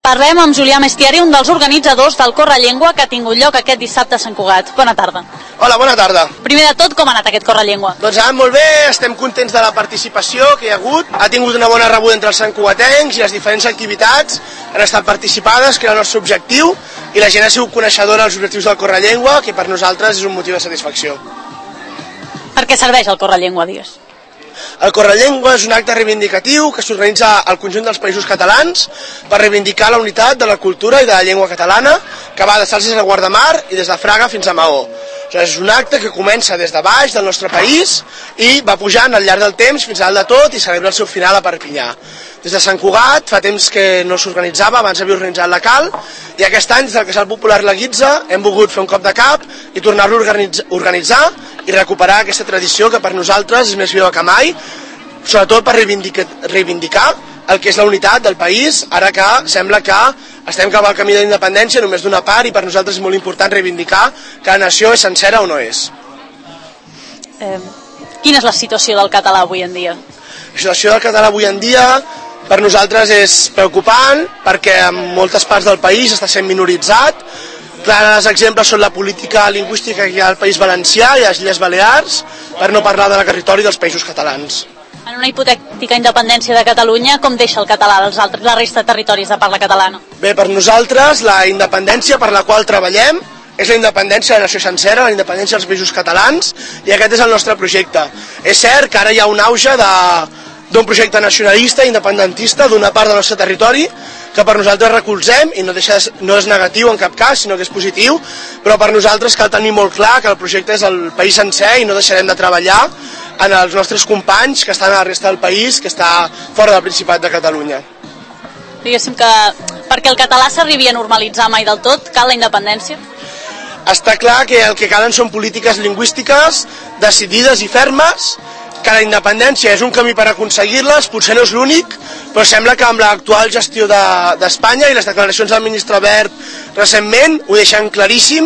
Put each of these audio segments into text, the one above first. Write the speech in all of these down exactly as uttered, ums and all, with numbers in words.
Parlem amb Julià Mestieri, un dels organitzadors del Correllengua que ha tingut lloc aquest dissabte a Sant Cugat. Bona tarda. Hola, bona tarda. Primer de tot, com ha anat aquest Correllengua? Doncs ha anat molt bé, estem contents de la participació que hi ha hagut. Ha tingut una bona rebuda entre els santcugatencs i les diferents activitats han estat participades, que era el nostre objectiu, i la gent ha sigut coneixedora dels objectius del Correllengua, que per nosaltres és un motiu de satisfacció. Per què serveix el Correllengua, digues? El Correllengua és un acte reivindicatiu que s'organitza al conjunt dels països catalans per reivindicar la unitat de la cultura i de la llengua catalana, que va de Salses a Guardamar i des de Fraga fins a Maó. És un acte que comença des de baix del nostre país i va pujant al llarg del temps fins a dalt de tot i celebra el seu final a Perpinyà. Des de Sant Cugat fa temps que no s'organitzava, abans havia organitzat la Cal, i aquest any des del Casal Popular La Guitza hem volgut fer un cop de cap i tornar-lo a organitzar i recuperar aquesta tradició que per nosaltres és més viva que mai, sobretot per reivindicar, reivindicar el que és la unitat del país, ara que sembla que estem cap al camí de la independència només d'una part i per nosaltres és molt important reivindicar que la nació és sencera o no és. Eh, quina és la situació del català avui en dia? La situació del català avui en dia per nosaltres és preocupant perquè en moltes parts del país està sent minoritzat. Clars exemples són la política lingüística que hi ha al País Valencià i a les Illes Balears, per no parlar del territori dels països catalans. En una hipotètica independència de Catalunya, com deixa el català dels altres, la resta de territoris de parla catalana? Bé, per nosaltres la independència per la qual treballem és la independència de la nació sencera, la independència dels països catalans, i aquest és el nostre projecte. És cert que ara hi ha un auge de d'un projecte nacionalista, independentista, d'una part del nostre territori, que per nosaltres recolzem, i no, deixa, no és negatiu en cap cas, sinó que és positiu, però per nosaltres cal tenir molt clar que el projecte és el país sencer i no deixarem de treballar en els nostres companys que estan a la resta del país, que està fora del Principat de Catalunya. Diguéssim que perquè el català s'arribi a normalitzar mai del tot, cal la independència? Està clar que el que calen són polítiques lingüístiques decidides i fermes, que la independència és un camí per aconseguir-les, potser no és l'únic, però sembla que amb l'actual gestió d'Espanya de, i les declaracions del ministre Wert recentment ho deixen claríssim,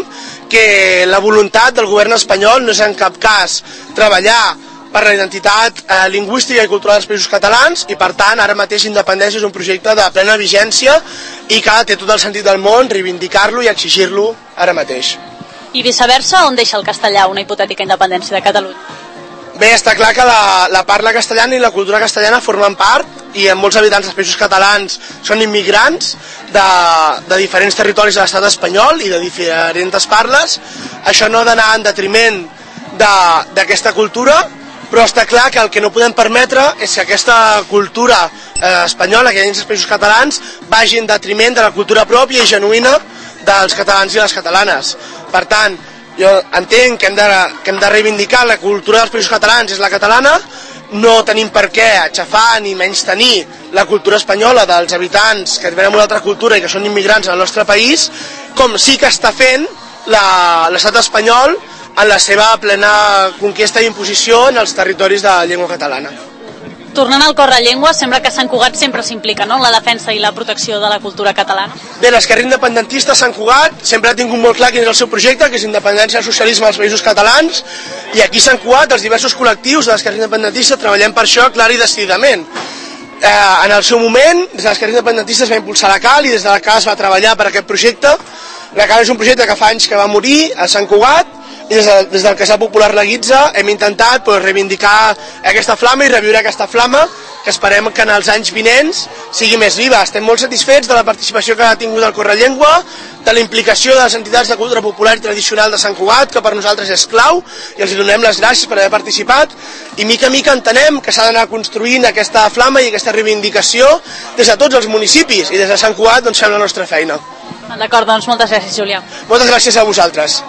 que la voluntat del govern espanyol no és en cap cas treballar per la identitat eh, lingüística i cultural dels països catalans i per tant ara mateix independència és un projecte de plena vigència i que té tot el sentit del món reivindicar-lo i exigir-lo ara mateix. I viceversa, on deixa el castellà una hipotètica independència de Catalunya? Bé, està clar que la, la parla castellana i la cultura castellana formen part i en molts habitants dels països catalans són immigrants de, de diferents territoris de l'estat espanyol i de diferents parles. Això no ha d'anar en detriment d'aquesta de, cultura, però està clar que el que no podem permetre és que aquesta cultura eh, espanyola que hi ha dins dels països catalans vagi en detriment de la cultura pròpia i genuïna dels catalans i les catalanes. Per tant, jo entenc que hem, de, que hem de reivindicar la cultura dels països catalans, és la catalana, no tenim per què aixafar ni menys tenir la cultura espanyola dels habitants que venen una altra cultura i que són immigrants al nostre país, com sí que està fent l'estat espanyol en la seva plena conquesta i imposició en els territoris de la llengua catalana. Tornant al Correllengua, sembla que Sant Cugat sempre s'implica, no?, en la defensa i la protecció de la cultura catalana. Bé, l'esquerra independentista a Sant Cugat sempre ha tingut molt clar quin és el seu projecte, que és independència i socialisme als països catalans, i aquí a Sant Cugat els diversos col·lectius de l'esquerra independentista treballem per això clar i decididament. Eh, en el seu moment, des de l'esquerra independentista es va impulsar la Cal i des de la Cal es va treballar per aquest projecte. La Cal és un projecte que fa anys que va morir a Sant Cugat, i des, de, des del Casal Popular La Guitza hem intentat pues, reivindicar aquesta flama i reviure aquesta flama que esperem que en els anys vinents sigui més viva. Estem molt satisfets de la participació que ha tingut el Correllengua, de la implicació de les entitats de cultura popular i tradicional de Sant Cugat, que per nosaltres és clau, i els donem les gràcies per haver participat, i mica a mica entenem que s'ha d'anar construint aquesta flama i aquesta reivindicació des de tots els municipis, i des de Sant Cugat doncs, fem la nostra feina. D'acord, doncs moltes gràcies, Julià. Moltes gràcies a vosaltres.